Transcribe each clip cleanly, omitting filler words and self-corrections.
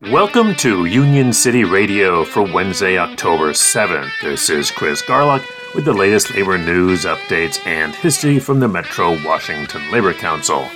Welcome to Union City Radio for Wednesday, October 7th. This is Chris Garlock with the latest labor news, updates, and history from the Metro Washington Labor Council.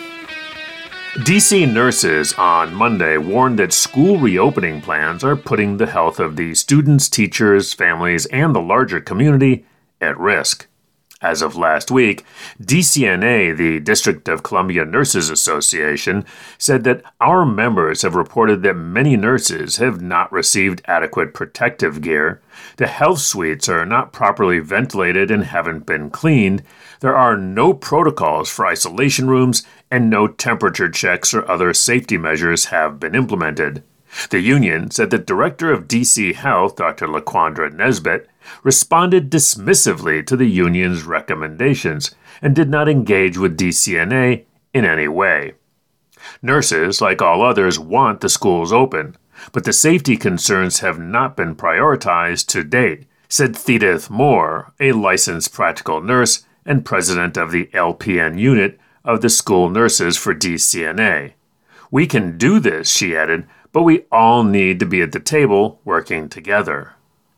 D.C. nurses on Monday warned that school reopening plans are putting the health of the students, teachers, families, and the larger community at risk. As of last week, DCNA, the District of Columbia Nurses Association, said that our members have reported that many nurses have not received adequate protective gear, the health suites are not properly ventilated and haven't been cleaned, there are no protocols for isolation rooms, and no temperature checks or other safety measures have been implemented. The union said that Director of DC Health, Dr. LaQuandra Nesbitt, responded dismissively to the union's recommendations and did not engage with DCNA in any way. Nurses, like all others, want the schools open, but the safety concerns have not been prioritized to date, said Thedith Moore, a licensed practical nurse and president of the LPN unit of the school nurses for DCNA. We can do this, she added, but we all need to be at the table working together.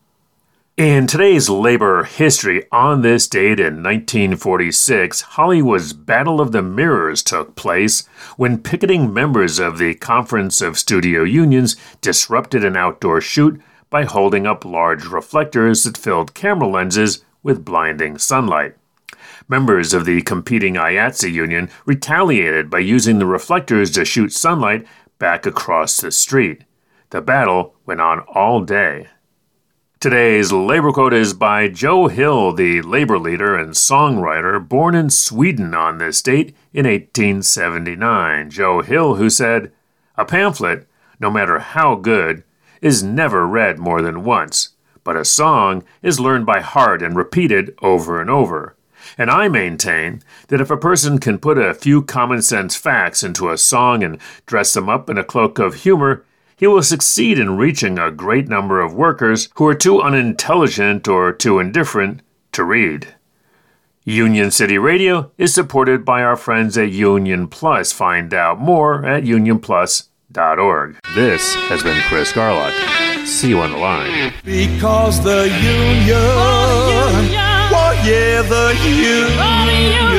In today's labor history, on this date in 1946, Hollywood's Battle of the Mirrors took place when picketing members of the Conference of Studio Unions disrupted an outdoor shoot by holding up large reflectors that filled camera lenses with blinding sunlight. Members of the competing IATSE union retaliated by using the reflectors to shoot sunlight back across the street. The battle went on all day. Today's labor quote is by Joe Hill, the labor leader and songwriter born in Sweden on this date in 1879. Joe Hill, who said, "A pamphlet, no matter how good, is never read more than once, but a song is learned by heart and repeated over and over. And I maintain that if a person can put a few common-sense facts into a song and dress them up in a cloak of humor, he will succeed in reaching a great number of workers who are too unintelligent or too indifferent to read." Union City Radio is supported by our friends at Union Plus. Find out more at unionplus.org. This has been Chris Garlock. See you on the line. Because the union, oh yeah, the union.